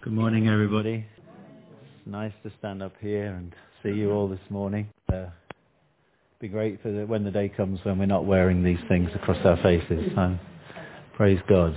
Good morning, everybody. It's nice to stand up here and see you all this morning. Be great for when the day comes when we're not wearing these things across our faces. So, praise God.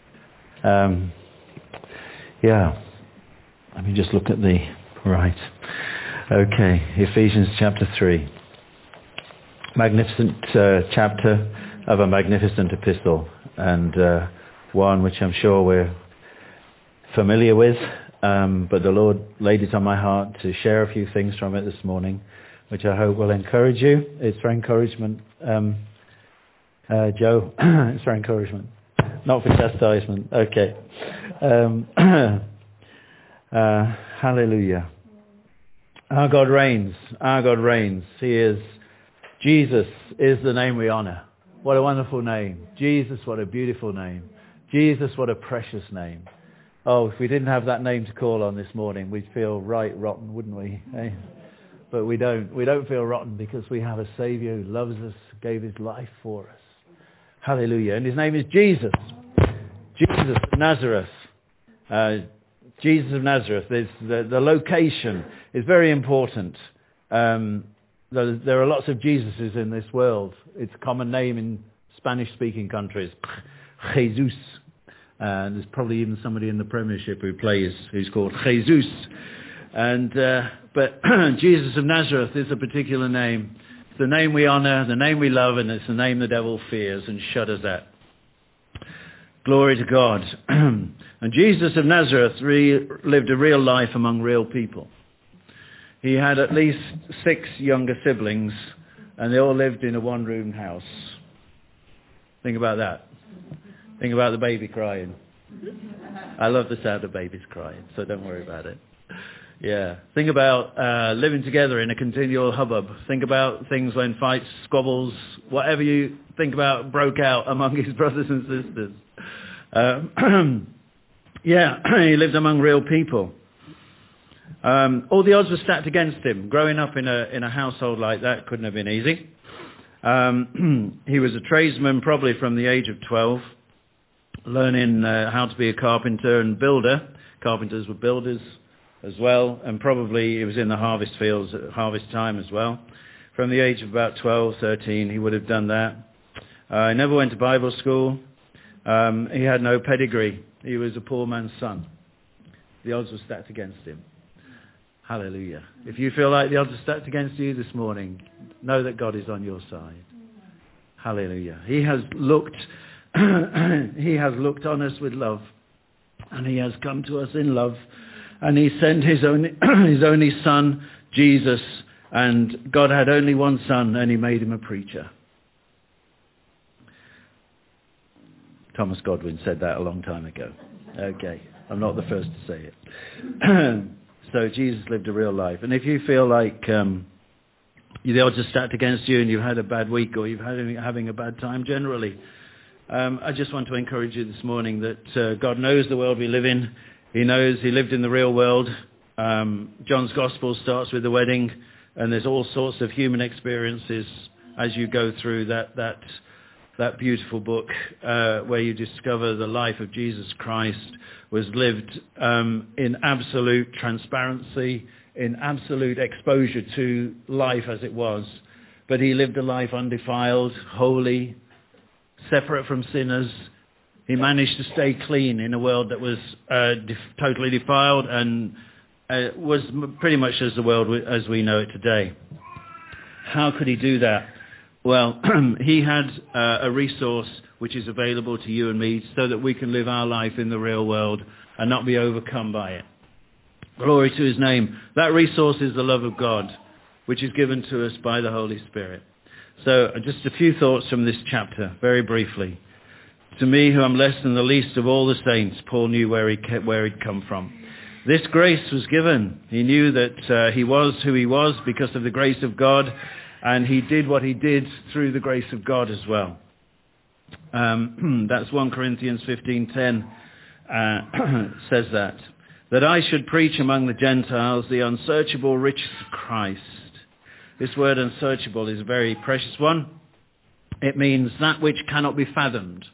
Let me just look at the right. Okay, Ephesians chapter 3. Magnificent chapter of a magnificent epistle, and one which I'm sure we're familiar with, but the Lord laid it on my heart to share a few things from it this morning, which I hope will encourage you. It's for encouragement, Joe. It's for encouragement, not for chastisement. Okay. Hallelujah. Our God reigns. Our God reigns. He is. Jesus is the name we honor. What a wonderful name. Jesus, what a beautiful name. Jesus, what a precious name. Oh, if we didn't have that name to call on this morning, we'd feel right rotten, wouldn't we? Eh? But we don't. We don't feel rotten because we have a Saviour who loves us, gave his life for us. Hallelujah. And his name is Jesus. Jesus of Nazareth. Jesus of Nazareth. The location is very important. There are lots of Jesuses in this world. It's a common name in Spanish-speaking countries. Jesus. There's probably even somebody in the Premiership who's called Jesus. But Jesus of Nazareth is a particular name. It's the name we honor, the name we love, and it's the name the devil fears and shudders at. Glory to God. And Jesus of Nazareth lived a real life among real people. He had at least 6 younger siblings, and they all lived in a one-room house. Think about that. Think about the baby crying. I love the sound of babies crying, so don't worry about it. Yeah. Think about living together in a continual hubbub. Think about things when fights, squabbles, whatever you think about broke out among his brothers and sisters. He lived among real people. All the odds were stacked against him. Growing up in a household like that couldn't have been easy. He was a tradesman probably from the age of 12. Learning how to be a carpenter and builder. Carpenters were builders as well, and probably he was in the harvest fields at harvest time as well. From the age of about 12, 13, he would have done that. He never went to Bible school. He had no pedigree. He was a poor man's son. The odds were stacked against him. Hallelujah. If you feel like the odds are stacked against you this morning, know that God is on your side. Hallelujah. He has looked on us with love, and he has come to us in love, and he sent his only son, Jesus, and God had only one son, and he made him a preacher. Thomas Godwin said that a long time ago. Okay, I'm not the first to say it. So Jesus lived a real life, and if you feel like the odds are stacked against you and you've had a bad week or you've had having a bad time generally, I just want to encourage you this morning that God knows the world we live in. He knows he lived in the real world. John's Gospel starts with the wedding, and there's all sorts of human experiences as you go through that beautiful book where you discover the life of Jesus Christ was lived in absolute transparency, in absolute exposure to life as it was. But he lived a life undefiled, holy, separate from sinners. He managed to stay clean in a world that was totally defiled and was pretty much as the world as we know it today. How could he do that? Well, he had a resource which is available to you and me so that we can live our life in the real world and not be overcome by it. Glory to his name. That resource is the love of God, which is given to us by the Holy Spirit. So just a few thoughts from this chapter, very briefly. To me, who am less than the least of all the saints, Paul knew where he'd come from. This grace was given. He knew that he was who he was because of the grace of God, and he did what he did through the grace of God as well. That's 1 Corinthians 15:10 says that I should preach among the Gentiles the unsearchable riches of Christ. This word unsearchable is a very precious one. It means that which cannot be fathomed.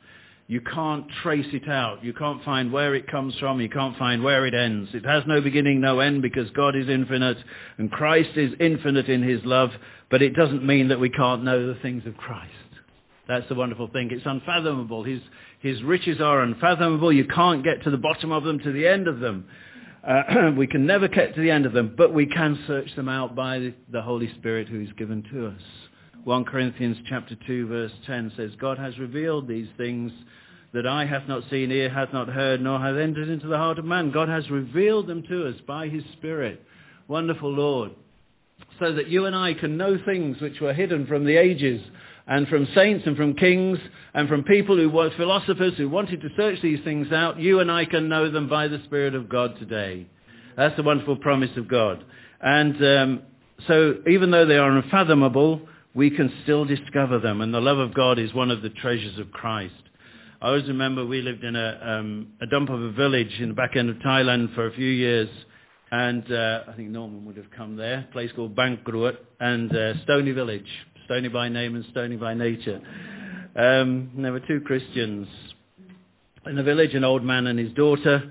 You can't trace it out. You can't find where it comes from. You can't find where it ends. It has no beginning, no end, because God is infinite and Christ is infinite in his love. But it doesn't mean that we can't know the things of Christ. That's the wonderful thing. It's unfathomable. His riches are unfathomable. You can't get to the bottom of them, to the end of them. We can never get to the end of them, but we can search them out by the Holy Spirit who is given to us. 1 Corinthians chapter 2 verse 10 says, God has revealed these things that eye hath not seen, ear hath not heard, nor hath entered into the heart of man. God has revealed them to us by his Spirit. Wonderful Lord. So that you and I can know things which were hidden from the ages and from saints and from kings and from people who were philosophers who wanted to search these things out. You and I can know them by the Spirit of God today. That's the wonderful promise of God. And so even though they are unfathomable, we can still discover them. And the love of God is one of the treasures of Christ. I always remember we lived in a dump of a village in the back end of Thailand for a few years. And I think Norman would have come there, a place called Bangkruat and Stony Village. Stony by name and stony by nature. There were two Christians in the village, an old man and his daughter.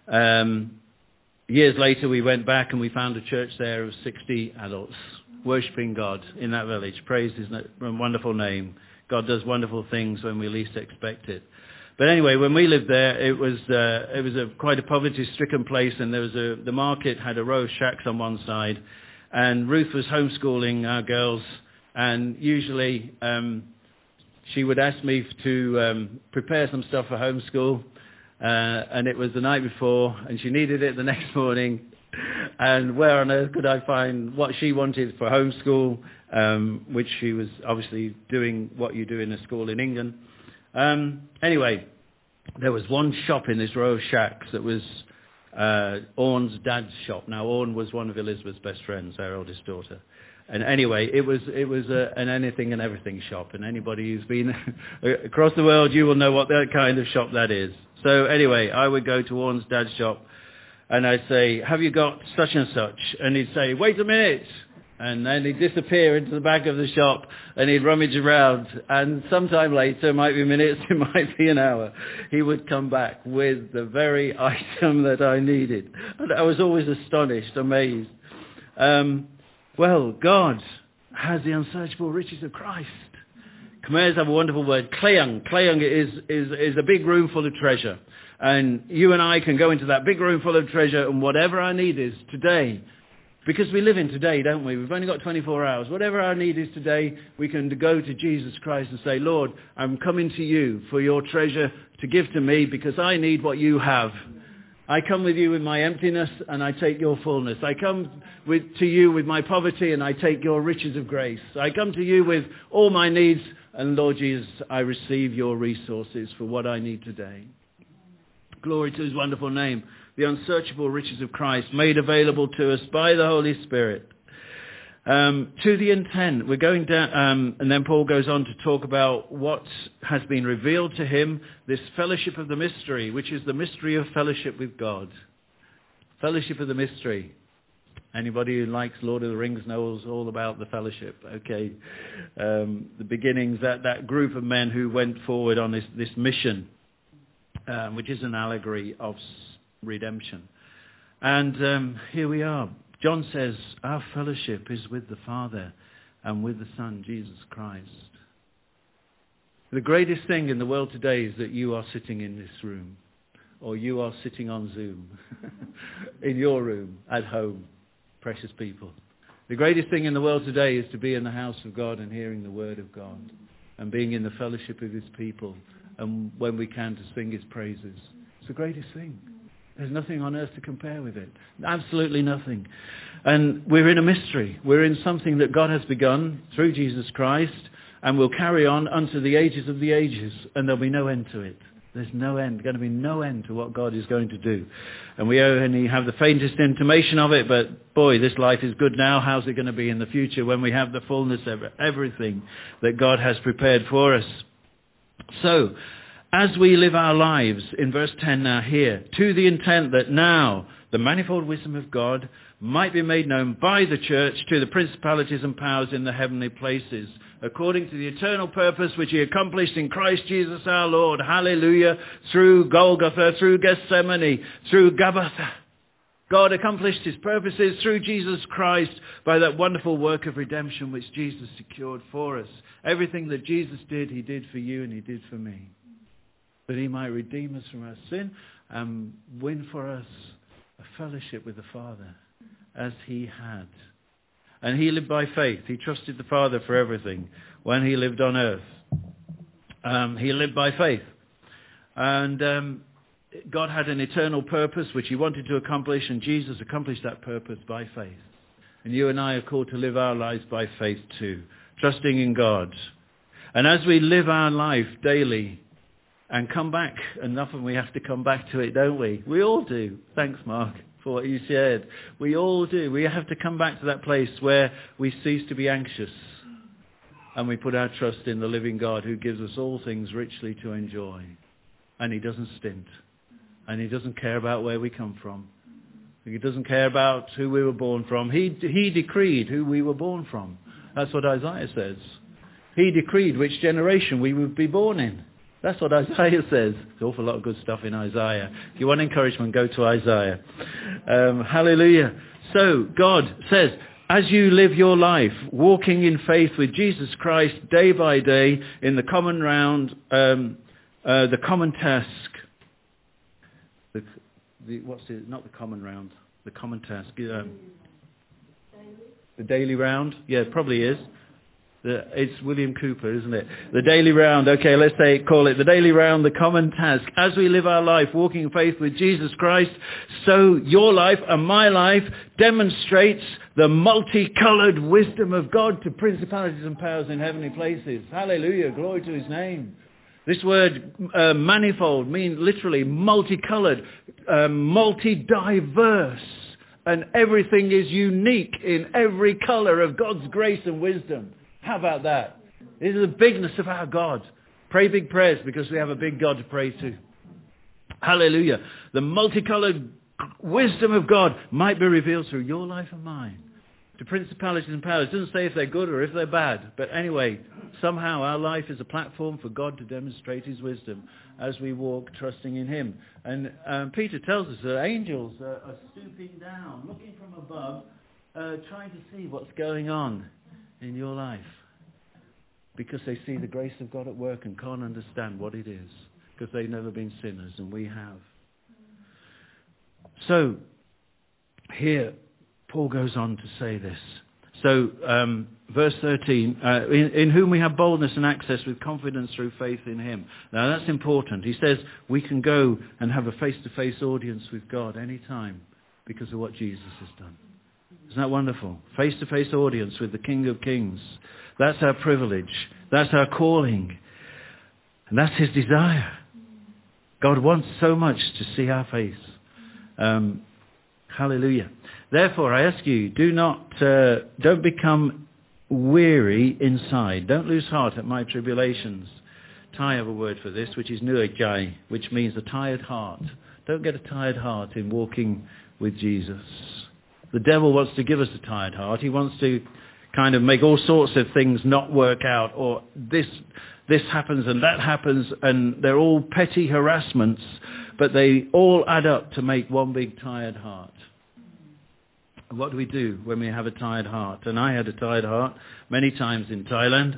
Years later we went back and we found a church there of 60 adults worshipping God in that village. Praise his wonderful name. God does wonderful things when we least expect it. But anyway, when we lived there, it was quite a poverty-stricken place, and the market had a row of shacks on one side, and Ruth was homeschooling our girls, and usually she would ask me to prepare some stuff for homeschool, and it was the night before, and she needed it the next morning. And where on earth could I find what she wanted for homeschool, which she was obviously doing what you do in a school in England. Anyway, there was one shop in this row of shacks that was Orne's dad's shop. Now, Orne was one of Elizabeth's best friends, our oldest daughter. And anyway, it was an anything and everything shop. And anybody who's been across the world, you will know what that kind of shop that is. So anyway, I would go to Orne's dad's shop. And I'd say, have you got such and such? And he'd say, wait a minute. And then he'd disappear into the back of the shop and he'd rummage around. And sometime later, it might be minutes, it might be an hour, he would come back with the very item that I needed. And I was always astonished, amazed. Well, God has the unsearchable riches of Christ. Khmer's have a wonderful word, Klayang. Klayang is a big room full of treasure. And you and I can go into that big room full of treasure, and whatever our need is today, because we live in today, don't we? We've only got 24 hours. Whatever our need is today, we can go to Jesus Christ and say, Lord, I'm coming to you for your treasure to give to me because I need what you have. I come with you with my emptiness and I take your fullness. I come to you with my poverty and I take your riches of grace. I come to you with all my needs and Lord Jesus, I receive your resources for what I need today. Glory to his wonderful name. The unsearchable riches of Christ made available to us by the Holy Spirit. To the intent, we're going down, and then Paul goes on to talk about what has been revealed to him, this fellowship of the mystery, which is the mystery of fellowship with God. Fellowship of the mystery. Anybody who likes Lord of the Rings knows all about the fellowship. Okay, the beginnings, that group of men who went forward on this mission, which is an allegory of redemption. And here we are. John says, our fellowship is with the Father and with the Son, Jesus Christ. The greatest thing in the world today is that you are sitting in this room, or you are sitting on Zoom, in your room, at home, precious people. The greatest thing in the world today is to be in the house of God and hearing the word of God, and being in the fellowship of his people, and when we can, to sing his praises. It's the greatest thing. There's nothing on earth to compare with it. Absolutely nothing. And we're in a mystery. We're in something that God has begun through Jesus Christ and will carry on unto the ages of the ages. And there'll be no end to it. There's no end. Going to be no end to what God is going to do. And we only have the faintest intimation of it. But boy, this life is good now. How's it going to be in the future when we have the fullness of everything that God has prepared for us? So, as we live our lives, in verse 10 now here, to the intent that now the manifold wisdom of God might be made known by the church to the principalities and powers in the heavenly places. according to the eternal purpose which he accomplished in Christ Jesus our Lord. Hallelujah. Through Golgotha, through Gethsemane, through Gabbatha. God accomplished his purposes through Jesus Christ by that wonderful work of redemption which Jesus secured for us. Everything that Jesus did, he did for you and he did for me. That he might redeem us from our sin and win for us a fellowship with the Father as he had. And he lived by faith. He trusted the Father for everything when he lived on earth. He lived by faith. And God had an eternal purpose which he wanted to accomplish, and Jesus accomplished that purpose by faith. And you and I are called to live our lives by faith too, trusting in God. And as we live our life daily and come back, and often we have to come back to it, don't we? We all do. Thanks, Mark, for what you shared. We all do. We have to come back to that place where we cease to be anxious and we put our trust in the living God who gives us all things richly to enjoy. And he doesn't stint. And he doesn't care about where we come from. He doesn't care about who we were born from. He decreed who we were born from. That's what Isaiah says. He decreed which generation we would be born in. That's what Isaiah says. There's an awful lot of good stuff in Isaiah. If you want encouragement, go to Isaiah. Hallelujah. So God says, as you live your life, walking in faith with Jesus Christ day by day in the common round, the common task, not the common round, the common task, the daily round, yeah, it probably is. It's William Cooper, isn't it? The daily round, okay, let's call it the daily round, the common task. As we live our life walking in faith with Jesus Christ, so your life and my life demonstrates the multicolored wisdom of God to principalities and powers in heavenly places. Hallelujah, glory to his name. This word manifold means literally multicolored, multi-diverse, and everything is unique in every color of God's grace and wisdom. How about that? This is the bigness of our God. Pray big prayers because we have a big God to pray to. Hallelujah. The multicolored wisdom of God might be revealed through your life and mine to principalities and powers. It doesn't say if they're good or if they're bad. But anyway, somehow our life is a platform for God to demonstrate his wisdom as we walk trusting in him. And Peter tells us that angels are stooping down, looking from above, trying to see what's going on in your life. Because they see the grace of God at work and can't understand what it is. Because they've never been sinners and we have. So, here, Paul goes on to say this. So, verse 13, in whom we have boldness and access with confidence through faith in him. Now that's important. He says we can go and have a face-to-face audience with God any time because of what Jesus has done. Isn't that wonderful? Face-to-face audience with the King of Kings. That's our privilege. That's our calling. And that's his desire. God wants so much to see our face. Hallelujah. Therefore, I ask you, don't become weary inside. Don't lose heart at my tribulations. I have a word for this, which is nuejai, which means a tired heart. Don't get a tired heart in walking with Jesus. The devil wants to give us a tired heart. He wants to kind of make all sorts of things not work out, or this happens and that happens, and they're all petty harassments, but they all add up to make one big tired heart. What do we do when we have a tired heart? And I had a tired heart many times in Thailand.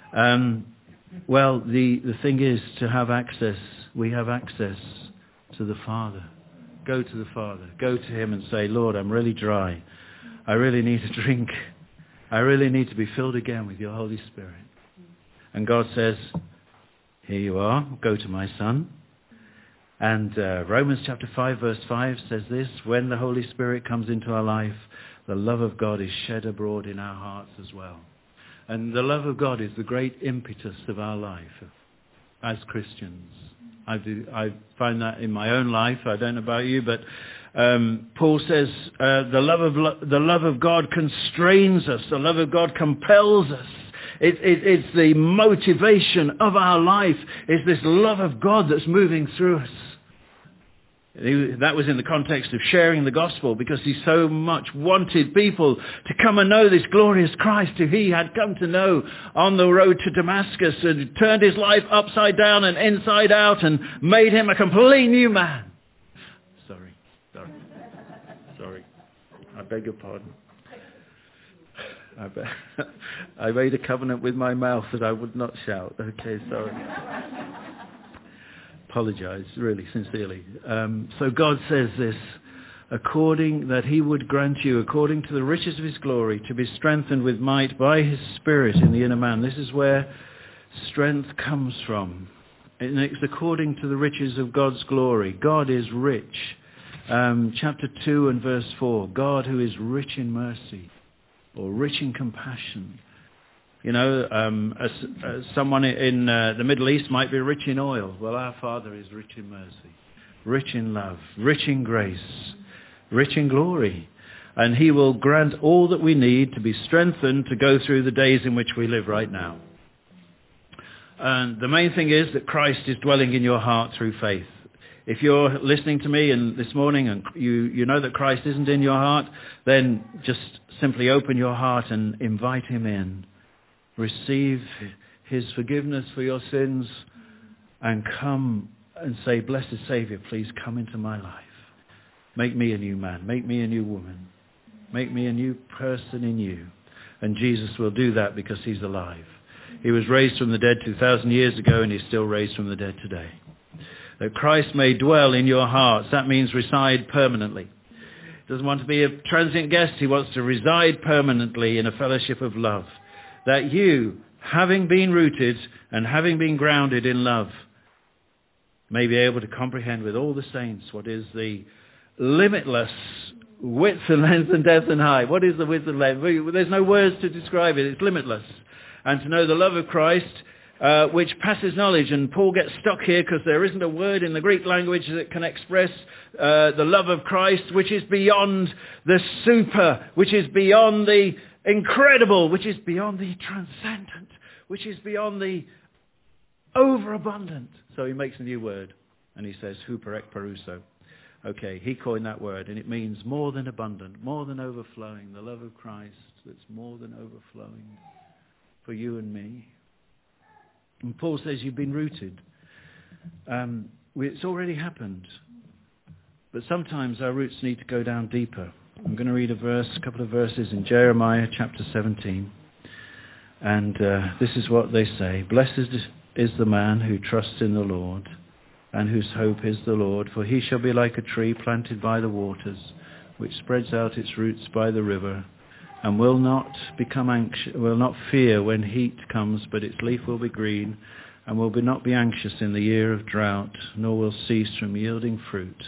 Well, the thing is to have access. We have access to the Father. Go to the Father. Go to him and say, Lord, I'm really dry. I really need a drink. I really need to be filled again with your Holy Spirit. And God says, here you are. Go to my Son. And Romans chapter 5 verse 5 says this, when the Holy Spirit comes into our life, the love of God is shed abroad in our hearts as well. And the love of God is the great impetus of our life as Christians. I find that in my own life. I don't know about you, but Paul says the love of God constrains us. The love of God compels us. It's the motivation of our life. It's this love of God that's moving through us. That was in the context of sharing the gospel, because he so much wanted people to come and know this glorious Christ who he had come to know on the road to Damascus, and turned his life upside down and inside out and made him a completely new man. Sorry. I beg your pardon. I made a covenant with my mouth that I would not shout. Okay, sorry. Apologise, really, sincerely. So God says this, that he would grant you, according to the riches of his glory, to be strengthened with might by his Spirit in the inner man. This is where strength comes from. And it's according to the riches of God's glory. God is rich. Chapter 2 and verse 4, God who is rich in mercy, or rich in compassion. You know, someone in the Middle East might be rich in oil. Well, our Father is rich in mercy, rich in love, rich in grace, rich in glory. And he will grant all that we need to be strengthened to go through the days in which we live right now. And the main thing is that Christ is dwelling in your heart through faith. If you're listening to me and this morning and you know that Christ isn't in your heart, then just simply open your heart and invite him in. Receive his forgiveness for your sins and come and say, blessed Saviour, please come into my life. Make me a new man. Make me a new woman. Make me a new person in you. And Jesus will do that because he's alive. He was raised from the dead 2,000 years ago, and he's still raised from the dead today. That Christ may dwell in your hearts. That means reside permanently. He doesn't want to be a transient guest. He wants to reside permanently in a fellowship of love. That you, having been rooted and having been grounded in love, may be able to comprehend with all the saints what is the limitless width and length and depth and height. What is the width and length? There's no words to describe it. It's limitless. And to know the love of Christ, which passes knowledge. And Paul gets stuck here because there isn't a word in the Greek language that can express the love of Christ, which is beyond the super, which is beyond the incredible, which is beyond the transcendent, which is beyond the overabundant. So he makes a new word, and he says, huper ek parouso. Okay, he coined that word, and it means more than abundant, more than overflowing, the love of Christ that's more than overflowing for you and me. And Paul says you've been rooted. It's already happened. But sometimes our roots need to go down deeper. I'm going to read a couple of verses in Jeremiah chapter 17. And this is what they say. Blessed is the man who trusts in the Lord and whose hope is the Lord. For he shall be like a tree planted by the waters, which spreads out its roots by the river, and will not become anxious, will not fear when heat comes, but its leaf will be green, and will not be anxious in the year of drought, nor will cease from yielding fruit.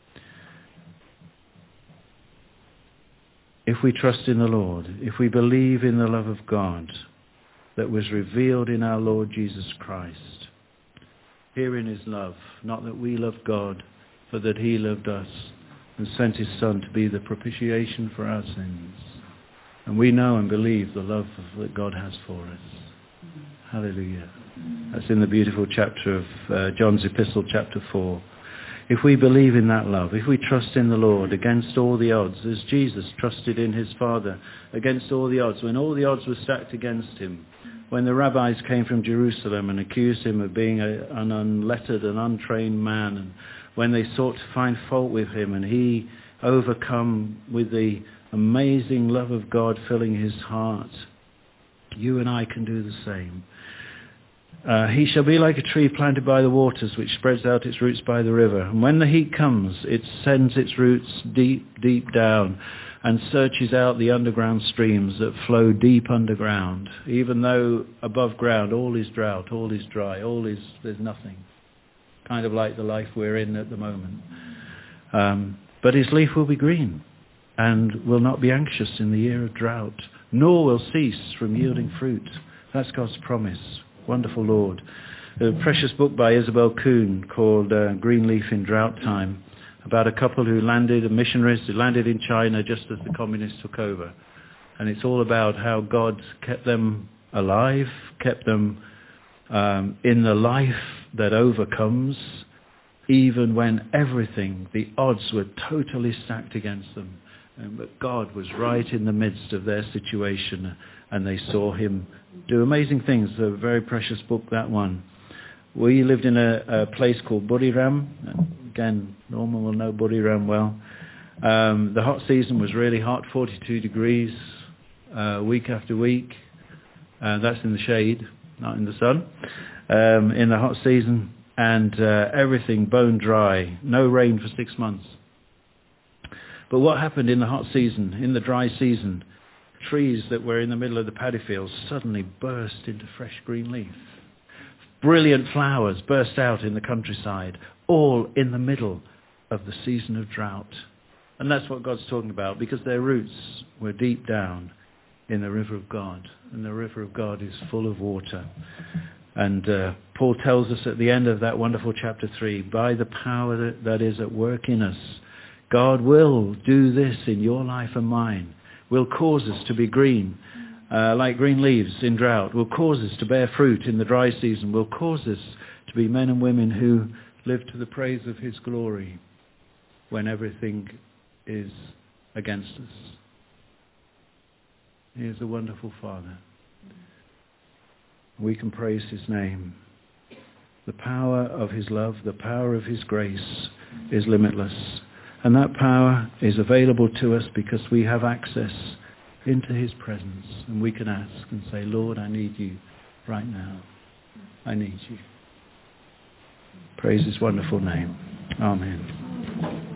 If we trust in the Lord, if we believe in the love of God that was revealed in our Lord Jesus Christ, herein is love, not that we loved God, but that he loved us and sent his Son to be the propitiation for our sins. And we know and believe the love that God has for us. Hallelujah. That's in the beautiful chapter of John's Epistle, chapter 4. If we believe in that love, if we trust in the Lord against all the odds, as Jesus trusted in his Father against all the odds, when all the odds were stacked against him, when the rabbis came from Jerusalem and accused him of being an unlettered and untrained man, and when they sought to find fault with him, and he overcome with the amazing love of God filling his heart, you and I can do the same. He shall be like a tree planted by the waters, which spreads out its roots by the river. And when the heat comes, it sends its roots deep, deep down and searches out the underground streams that flow deep underground. Even though above ground all is drought, all is dry, there's nothing. Kind of like the life we're in at the moment. But his leaf will be green and will not be anxious in the year of drought, nor will cease from yielding fruit. That's God's promise. Wonderful Lord. A precious book by Isabel Kuhn called Green Leaf in Drought Time, about a couple who landed, missionaries who landed in China just as the communists took over. And it's all about how God kept them alive, kept them in the life that overcomes, even when everything, the odds were totally stacked against them. But God was right in the midst of their situation, and they saw him do amazing things. A very precious book, that one. We lived in a place called Buriram. Again, Norman will know Buriram well. The hot season was really hot, 42 degrees, week after week. That's in the shade, not in the sun. In the hot season, and everything bone dry, no rain for 6 months. But what happened in the hot season, in the dry season, trees that were in the middle of the paddy fields suddenly burst into fresh green leaf. Brilliant flowers burst out in the countryside, all in the middle of the season of drought. And that's what God's talking about, because their roots were deep down in the river of God. And the river of God is full of water. And Paul tells us at the end of that wonderful chapter 3, by the power that is at work in us, God will do this in your life and mine, will cause us to be green, like green leaves in drought, will cause us to bear fruit in the dry season, will cause us to be men and women who live to the praise of his glory when everything is against us. He is a wonderful Father. We can praise his name. The power of his love, the power of his grace is limitless. And that power is available to us because we have access into his presence. And we can ask and say, Lord, I need you right now. I need you. Praise his wonderful name. Amen.